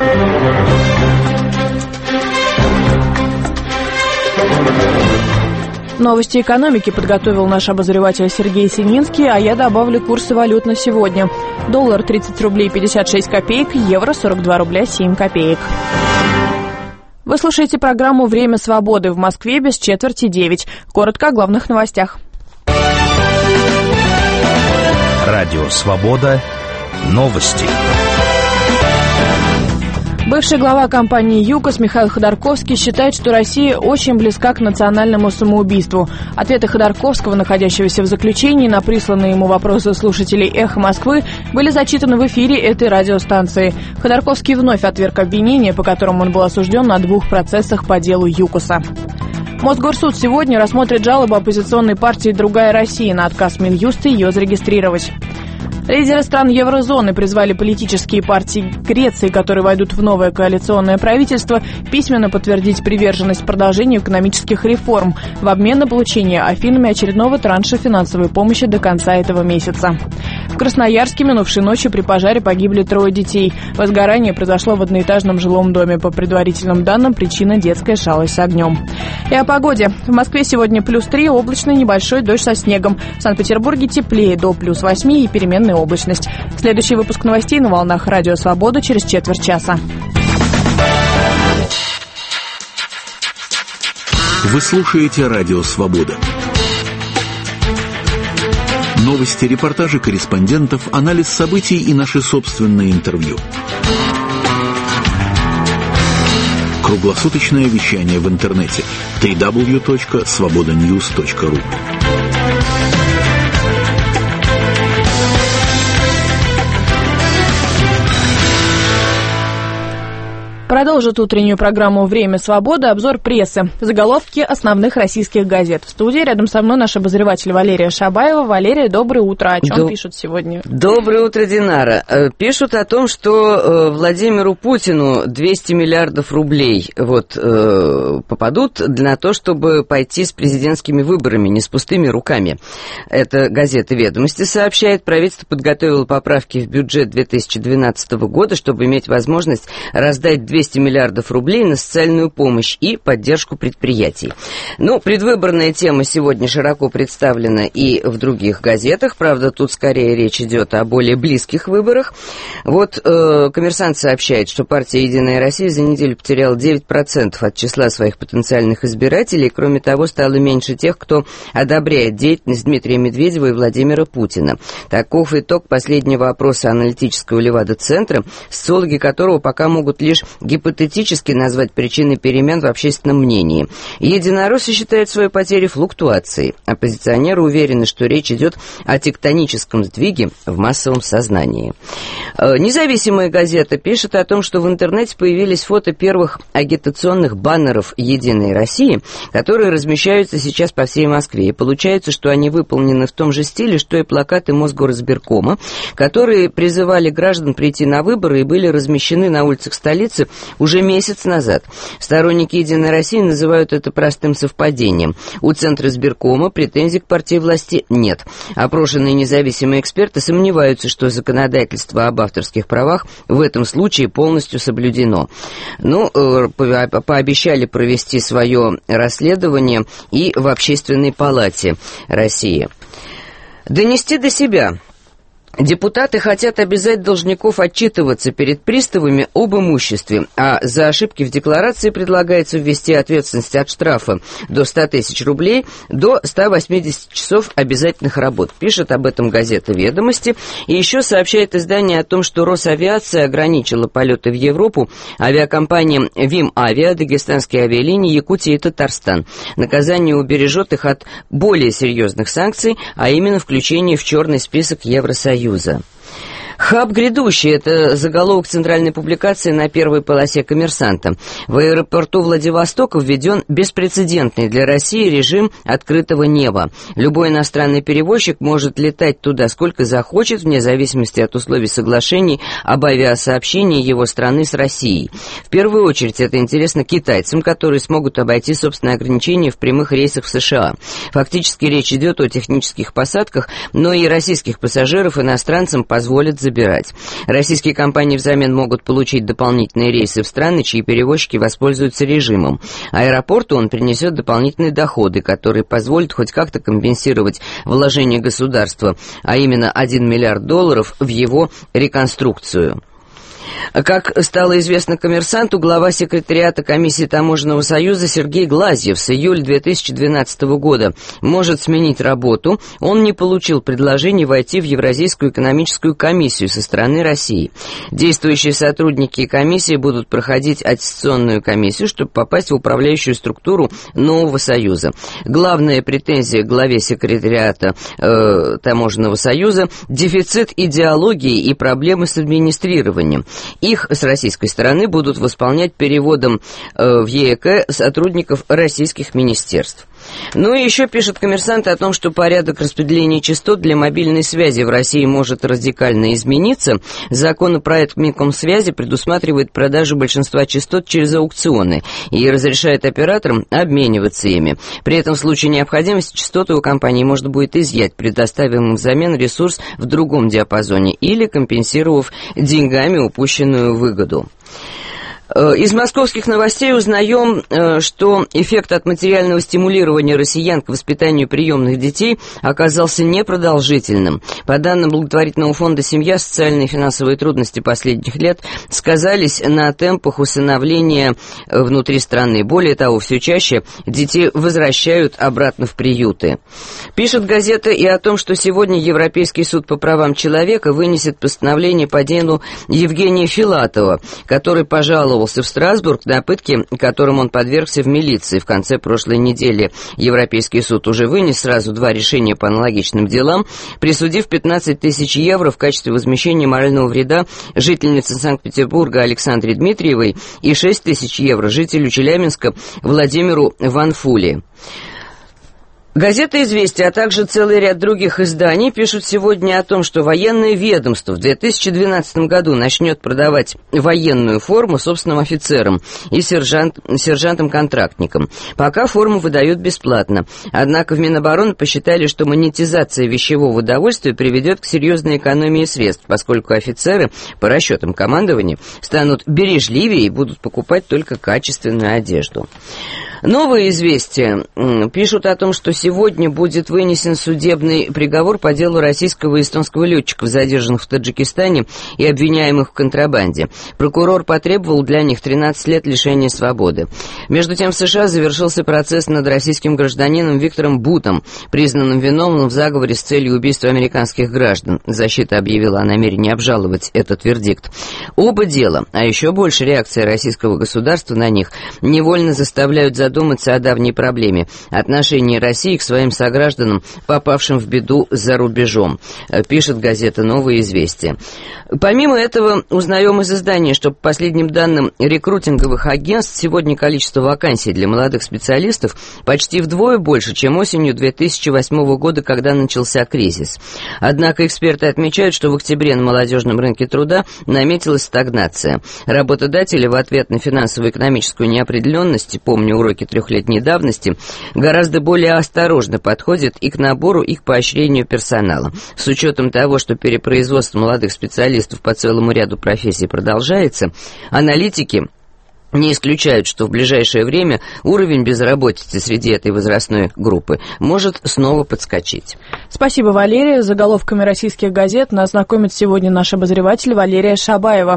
Новости экономики подготовил наш обозреватель Сергей Сининский, а я добавлю курсы валют на сегодня. Доллар тридцать рублей пятьдесят шесть копеек, евро сорок два рубля семь копеек. Вы слушаете программу «Время свободы» в Москве без четверти девять. Коротко о главных новостях. Радио «Свобода». Новости. Бывший глава компании «ЮКОС» Михаил Ходорковский считает, что Россия очень близка к национальному самоубийству. Ответы Ходорковского, находящегося в заключении, на присланные ему вопросы слушателей «Эхо Москвы» были зачитаны в эфире этой радиостанции. Ходорковский вновь отверг обвинения, по которым он был осужден на двух процессах по делу ЮКОСа. Мосгорсуд сегодня рассмотрит жалобу оппозиционной партии «Другая Россия» на отказ Минюста ее зарегистрировать. Лидеры стран еврозоны призвали политические партии Греции, которые войдут в новое коалиционное правительство, письменно подтвердить приверженность продолжению экономических реформ в обмен на получение Афинами очередного транша финансовой помощи до конца этого месяца. В Красноярске минувшей ночью при пожаре погибли трое детей. Возгорание произошло в одноэтажном жилом доме. По предварительным данным, причина — детская шалость с огнем. И о погоде. В Москве сегодня плюс три, облачный небольшой дождь со снегом. В Санкт-Петербурге теплее, до плюс восьми и переменная облачность. Следующий выпуск новостей на волнах Радио Свобода через четверть часа. Вы слушаете Радио Свобода. Новости, репортажи корреспондентов, анализ событий и наши собственные интервью. Круглосуточное вещание в интернете дабл ю дабл ю дабл ю точка свобода ньюс точка ру. Продолжит утреннюю программу «Время свободы» обзор прессы. Заголовки основных российских газет. В студии рядом со мной наш обозреватель Валерия Шабаева. Валерия, доброе утро. О чем Доб... пишут сегодня? Доброе утро, Динара. Пишут о том, что Владимиру Путину двести миллиардов рублей вот, попадут на то, чтобы пойти с президентскими выборами, не с пустыми руками. Это газета «Ведомости» сообщает. Правительство подготовило поправки в бюджет две тысячи двенадцатого года, чтобы иметь возможность раздать двести миллиардов рублей на социальную помощь и поддержку предприятий. Ну, предвыборная тема сегодня широко представлена и в других газетах. Правда, тут скорее речь идет о более близких выборах. Вот э, «Коммерсант» сообщает, что партия «Единая Россия» за неделю потеряла девять процентов от числа своих потенциальных избирателей. Кроме того, стало меньше тех, кто одобряет деятельность Дмитрия Медведева и Владимира Путина. Таков итог последнего опроса аналитического Левада-центра, социологи которого пока могут лишь гипотетически назвать причиной перемен в общественном мнении. Единороссы считают свои потери флуктуацией. Оппозиционеры уверены, что речь идет о тектоническом сдвиге в массовом сознании. Независимая газета пишет о том, что в интернете появились фото первых агитационных баннеров «Единой России», которые размещаются сейчас по всей Москве. И получается, что они выполнены в том же стиле, что и плакаты Мосгоризбиркома, которые призывали граждан прийти на выборы и были размещены на улицах столицы уже месяц назад. Сторонники «Единой России» называют это простым совпадением. У Центра избиркома претензий к партии власти нет. Опрошенные независимые эксперты сомневаются, что законодательство об авторских правах в этом случае полностью соблюдено. Ну, пообещали провести свое расследование и в Общественной палате России. Донести до себя. Депутаты хотят обязать должников отчитываться перед приставами об имуществе, а за ошибки в декларации предлагается ввести ответственность от штрафа до ста тысяч рублей до ста восьмидесяти часов обязательных работ. Пишет об этом газета «Ведомости». И еще сообщает издание о том, что Росавиация ограничила полеты в Европу авиакомпаниям «Вим Авиа», дагестанские авиалинии, Якутия и Татарстан. Наказание убережет их от более серьезных санкций, а именно включение в черный список Евросоюза. «Хаб грядущий» — это заголовок центральной публикации на первой полосе «Коммерсанта». В аэропорту Владивостока введен беспрецедентный для России режим открытого неба. Любой иностранный перевозчик может летать туда сколько захочет, вне зависимости от условий соглашений об авиасообщении его страны с Россией. В первую очередь это интересно китайцам, которые смогут обойти собственные ограничения в прямых рейсах в США. Фактически речь идет о технических посадках, но и российских пассажиров иностранцам позволят забирать. Российские компании взамен могут получить дополнительные рейсы в страны, чьи перевозчики воспользуются режимом. Аэропорту он принесет дополнительные доходы, которые позволят хоть как-то компенсировать вложения государства, а именно один миллиард долларов в его реконструкцию. Как стало известно «Коммерсанту», глава секретариата комиссии Таможенного союза Сергей Глазьев с июля две тысячи двенадцатого года может сменить работу. Он не получил предложение войти в Евразийскую экономическую комиссию со стороны России. Действующие сотрудники комиссии будут проходить аттестационную комиссию, чтобы попасть в управляющую структуру нового союза. Главная претензия к главе секретариата э, Таможенного союза – дефицит идеологии и проблемы с администрированием. Их с российской стороны будут восполнять переводом э, в ЕЭК сотрудников российских министерств. Ну и еще пишет «Коммерсант» о том, что порядок распределения частот для мобильной связи в России может радикально измениться. Законопроект Минкомсвязи предусматривает продажу большинства частот через аукционы и разрешает операторам обмениваться ими. При этом в случае необходимости частоты у компании можно будет изъять, предоставив им взамен ресурс в другом диапазоне или компенсировав деньгами упущенную выгоду. Из московских новостей узнаем, что эффект от материального стимулирования россиян к воспитанию приемных детей оказался непродолжительным. По данным благотворительного фонда «Семья», социальные и финансовые трудности последних лет сказались на темпах усыновления внутри страны. Более того, все чаще детей возвращают обратно в приюты. Пишет газета и о том, что сегодня Европейский суд по правам человека вынесет постановление по делу Евгения Филатова, который пожаловал в Страсбург на пытки, которым он подвергся в милиции. В конце прошлой недели Европейский суд уже вынес сразу два решения по аналогичным делам, присудив пятнадцать тысяч евро в качестве возмещения морального вреда жительнице Санкт-Петербурга Александре Дмитриевой и шесть тысяч евро жителю Челябинска Владимиру Ванфули. Газета «Известия», а также целый ряд других изданий пишут сегодня о том, что военное ведомство в две тысячи двенадцатом году начнет продавать военную форму собственным офицерам и сержант, сержантам-контрактникам. Пока форму выдают бесплатно. Однако в Минобороны посчитали, что монетизация вещевого удовольствия приведет к серьезной экономии средств, поскольку офицеры, по расчетам командования, станут бережливее и будут покупать только качественную одежду. Новые известия пишут о том, что сегодня будет вынесен судебный приговор по делу российского и эстонского летчиков, задержанных в Таджикистане и обвиняемых в контрабанде. Прокурор потребовал для них тринадцать лет лишения свободы. Между тем в США завершился процесс над российским гражданином Виктором Бутом, признанным виновным в заговоре с целью убийства американских граждан. Защита объявила о намерении обжаловать этот вердикт. Оба дела, а еще больше реакция российского государства на них, невольно заставляют задуматься думаться о давней проблеме – отношении России к своим согражданам, попавшим в беду за рубежом, пишет газета «Новые известия». Помимо этого, узнаем из издания, что по последним данным рекрутинговых агентств сегодня количество вакансий для молодых специалистов почти вдвое больше, чем осенью две тысячи восьмого года, когда начался кризис. Однако эксперты отмечают, что в октябре на молодежном рынке труда наметилась стагнация. Работодатели в ответ на финансово-экономическую неопределенность, помню уроки трехлетней давности, гораздо более осторожно подходит и к набору, и к поощрению персонала. С учетом того, что перепроизводство молодых специалистов по целому ряду профессий продолжается, аналитики не исключают, что в ближайшее время уровень безработицы среди этой возрастной группы может снова подскочить. Спасибо, Валерия. С заголовками российских газет нас знакомит сегодня наш обозреватель Валерия Шабаева.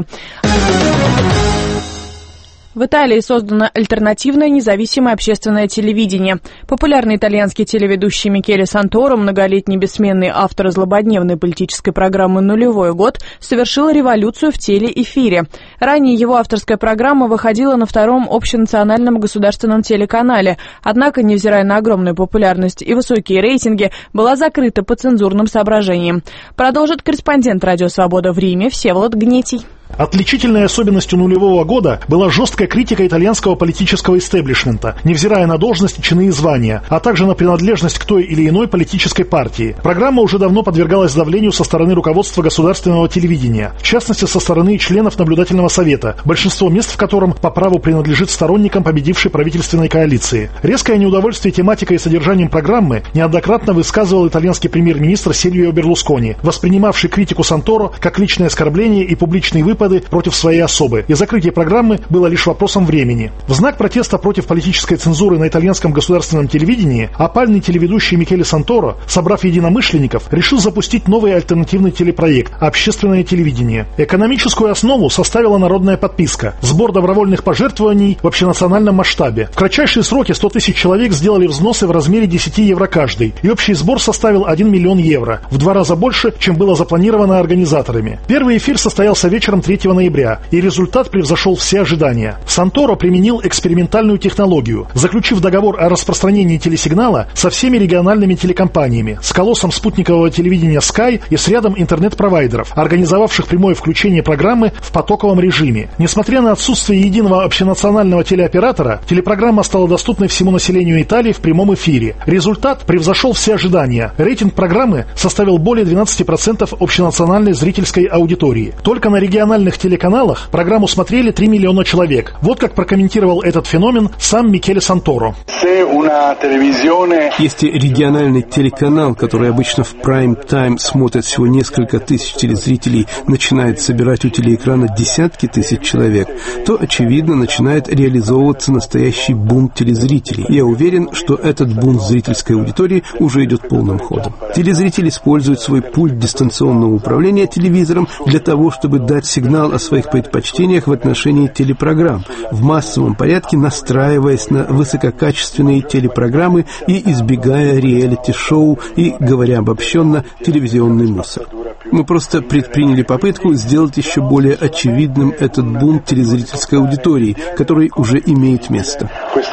В Италии создано альтернативное независимое общественное телевидение. Популярный итальянский телеведущий Микеле Санторо, многолетний бессменный автор злободневной политической программы «Нулевой год», совершил революцию в телеэфире. Ранее его авторская программа выходила на втором общенациональном государственном телеканале, однако, невзирая на огромную популярность и высокие рейтинги, была закрыта по цензурным соображениям. Продолжит корреспондент «Радио Свобода» в Риме Всеволод Гнетий. Отличительной особенностью нулевого года была жесткая критика итальянского политического истеблишмента, невзирая на должность, чины и звания, а также на принадлежность к той или иной политической партии. Программа уже давно подвергалась давлению со стороны руководства государственного телевидения, в частности со стороны членов наблюдательного совета, большинство мест в котором по праву принадлежит сторонникам победившей правительственной коалиции. Резкое неудовольствие тематикой и содержанием программы неоднократно высказывал итальянский премьер-министр Сильвио Берлускони, воспринимавший критику Санторо как личное оскорбление и публичный выпад выпады против своей особы, и закрытие программы было лишь вопросом времени. В знак протеста против политической цензуры на итальянском государственном телевидении опальный телеведущий Микеле Санторо, собрав единомышленников, решил запустить новый альтернативный телепроект «Общественное телевидение». Экономическую основу составила народная подписка, сбор добровольных пожертвований в общенациональном масштабе. В кратчайшие сроки сто тысяч человек сделали взносы в размере десять евро каждый, и общий сбор составил один миллион евро, в два раза больше, чем было запланировано организаторами. Первый эфир состоялся вечером третьего ноября, и результат превзошел все ожидания. Санторо применил экспериментальную технологию, заключив договор о распространении телесигнала со всеми региональными телекомпаниями, с колоссом спутникового телевидения Sky и с рядом интернет-провайдеров, организовавших прямое включение программы в потоковом режиме. Несмотря на отсутствие единого общенационального телеоператора, телепрограмма стала доступной всему населению Италии в прямом эфире. Результат превзошел все ожидания. Рейтинг программы составил более двенадцать процентов общенациональной зрительской аудитории. Только на региональных телеканалах программу смотрели три миллиона человек. Вот как прокомментировал этот феномен сам Микеле Санторо. Если региональный телеканал, который обычно в прайм-тайм смотрит всего несколько тысяч телезрителей, начинает собирать у телеэкрана десятки тысяч человек, то, очевидно, начинает реализовываться настоящий бунт телезрителей. Я уверен, что этот бунт зрительской аудитории уже идет полным ходом. Телезритель использует свой пульт дистанционного управления телевизором для того, чтобы дать сигнал о своих предпочтениях в отношении телепрограмм, в массовом порядке настраиваясь на высококачественные телепрограммы и избегая реалити-шоу и, говоря обобщенно, телевизионный мусор. Мы просто предприняли попытку сделать еще более очевидным этот бунт телезрительской аудитории, который уже имеет место.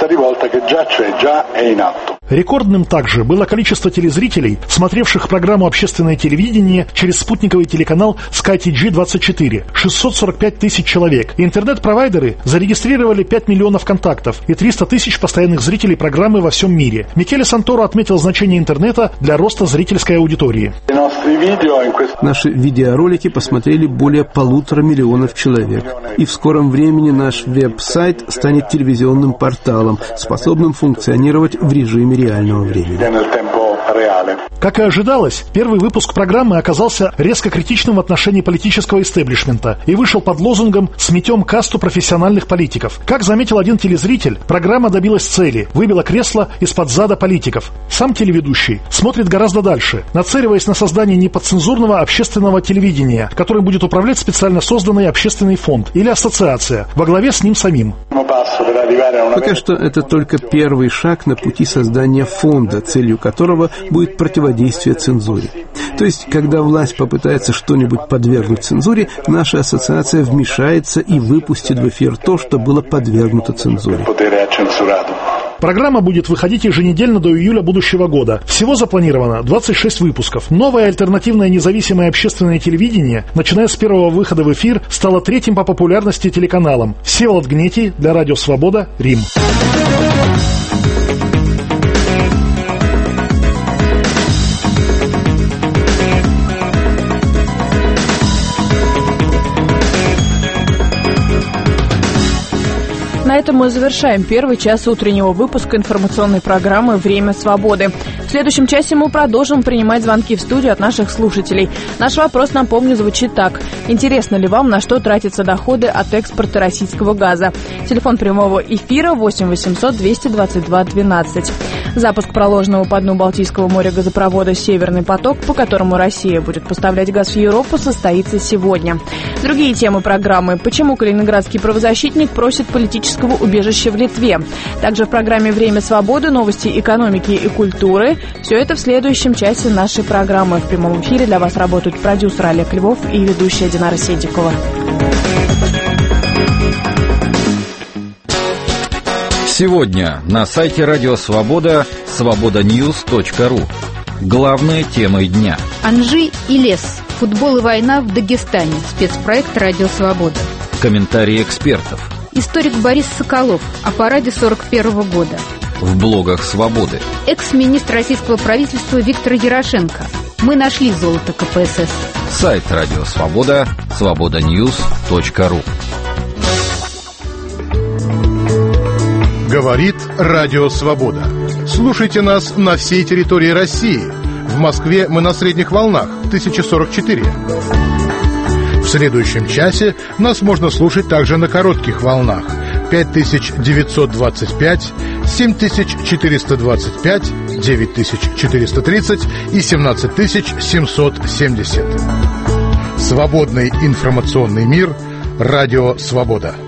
Рекордным также было количество телезрителей, смотревших программу «Общественное телевидение» через спутниковый телеканал Sky ти джи двадцать четыре – шестьсот сорок пять тысяч человек. Интернет-провайдеры зарегистрировали пять миллионов контактов и триста тысяч постоянных зрителей программы во всем мире. Микеле Санторо отметил значение интернета для роста зрительской аудитории. Наши видеоролики посмотрели более полутора миллионов человек. И в скором времени наш веб-сайт станет телевизионным порталом, способным функционировать в режиме реального времени. Как и ожидалось, первый выпуск программы оказался резко критичным в отношении политического истеблишмента и вышел под лозунгом «Сметем касту профессиональных политиков». Как заметил один телезритель, программа добилась цели, выбила кресло из-под зада политиков. Сам телеведущий смотрит гораздо дальше, нацеливаясь на создание неподцензурного общественного телевидения, которым будет управлять специально созданный общественный фонд или ассоциация, во главе с ним самим. Пока что это только первый шаг на пути создания фонда, целью которого будет противодействие цензуре. То есть, когда власть попытается что-нибудь подвергнуть цензуре, наша ассоциация вмешается и выпустит в эфир то, что было подвергнуто цензуре. Программа будет выходить еженедельно до июля будущего года. Всего запланировано двадцать шесть выпусков. Новое альтернативное независимое общественное телевидение, начиная с первого выхода в эфир, стало третьим по популярности телеканалом. Всеволод Гнетий для Радио Свобода, Рим. На этом мы завершаем первый час утреннего выпуска информационной программы «Время свободы». В следующем часе мы продолжим принимать звонки в студию от наших слушателей. Наш вопрос, напомню, звучит так. Интересно ли вам, на что тратятся доходы от экспорта российского газа? Телефон прямого эфира восемь восемьсот двести двадцать два двенадцать. Запуск проложенного по дну Балтийского моря газопровода «Северный поток», по которому Россия будет поставлять газ в Европу, состоится сегодня. Другие темы программы. Почему калининградский правозащитник просит политического убежища в Литве? Также в программе «Время свободы», новости экономики и культуры. Все это в следующем часе нашей программы. В прямом эфире для вас работают продюсер Олег Львов и ведущая Динара Седикова. Сегодня на сайте Радио Свобода свобода ньюс точка ру. Главные темы дня. Анжи и лес. Футбол и война в Дагестане. Спецпроект «Радио Свобода». Комментарии экспертов. Историк Борис Соколов о параде сорок первого года. В блогах «Свободы». Экс-министр российского правительства Виктор Ярошенко. Мы нашли золото ка пэ эс эс. Сайт Радио Свобода свобода ньюс точка ру. Говорит Радио Свобода. Слушайте нас на всей территории России. В Москве мы на средних волнах тысяча сорок четыре. В следующем часе нас можно слушать также на коротких волнах пять тысяч девятьсот двадцать пять, семь тысяч четыреста двадцать пять, девять тысяч четыреста тридцать и семнадцать тысяч семьсот семьдесят. Свободный информационный мир. Радио «Свобода».